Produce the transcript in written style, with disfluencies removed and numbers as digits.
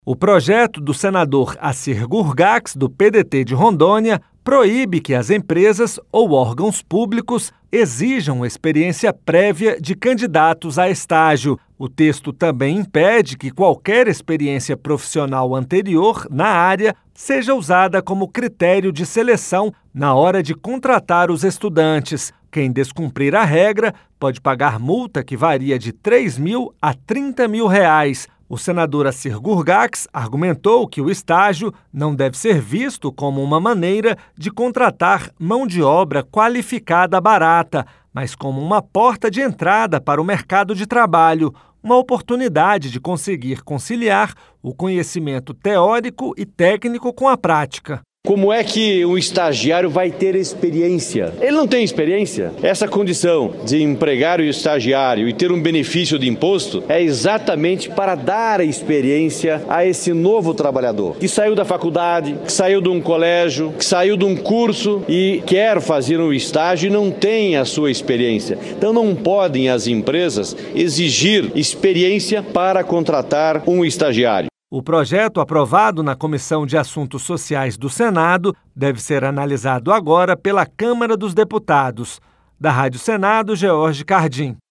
O projeto do senador Assir Gurgax, do PDT de Rondônia, proíbe que as empresas ou órgãos públicos exijam experiência prévia de candidatos a estágio. O texto também impede que qualquer experiência profissional anterior na área seja usada como critério de seleção na hora de contratar os estudantes. Quem descumprir a regra pode pagar multa que varia de R$ 3.000 a R$ 30.000. O senador Assir Gurgax argumentou que o estágio não deve ser visto como uma maneira de contratar mão de obra qualificada barata, mas como uma porta de entrada para o mercado de trabalho, uma oportunidade de conseguir conciliar o conhecimento teórico e técnico com a prática. Como é que um estagiário vai ter experiência? Ele não tem experiência. Essa condição de empregar o estagiário e ter um benefício de imposto é exatamente para dar a experiência a esse novo trabalhador que saiu da faculdade, que saiu de um colégio, que saiu de um curso e quer fazer um estágio e não tem a sua experiência. Então não podem as empresas exigir experiência para contratar um estagiário. O projeto, aprovado na Comissão de Assuntos Sociais do Senado, deve ser analisado agora pela Câmara dos Deputados. Da Rádio Senado, George Cardim.